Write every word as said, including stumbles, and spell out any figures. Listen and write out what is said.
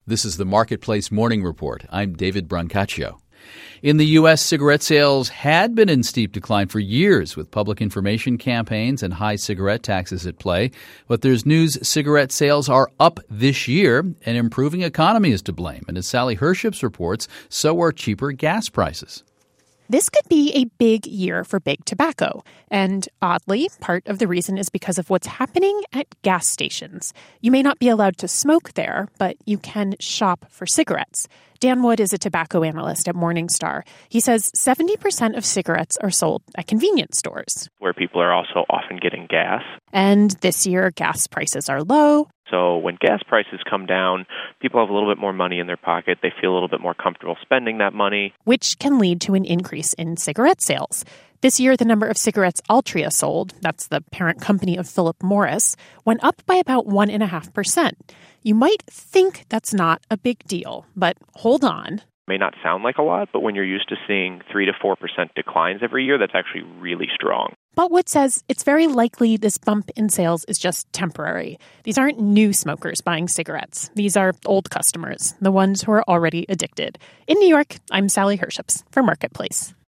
This is the Marketplace Morning Report. I'm David Brancaccio. In the U S, cigarette sales had been in steep decline for years with public information campaigns and high cigarette taxes at play. But there's news cigarette sales are up this year. An improving economy is to blame. And as Sally Herships reports, so are cheaper gas prices. This could be a big year for big tobacco. And oddly, part of the reason is because of what's happening at gas stations. You may not be allowed to smoke there, but you can shop for cigarettes. Dan Wood is a tobacco analyst at Morningstar. He says seventy percent of cigarettes are sold at convenience stores, where people are also often getting gas. And this year, gas prices are low. So when gas prices come down, people have a little bit more money in their pocket. They feel a little bit more comfortable spending that money, which can lead to an increase in cigarette sales. This year, the number of cigarettes Altria sold, that's the parent company of Philip Morris, went up by about one point five percent. You might think that's not a big deal, but hold on. It may not sound like a lot, but when you're used to seeing three to four percent declines every year, that's actually really strong. But Wood says it's very likely this bump in sales is just temporary. These aren't new smokers buying cigarettes. These are old customers, the ones who are already addicted. In New York, I'm Sally Herships for Marketplace.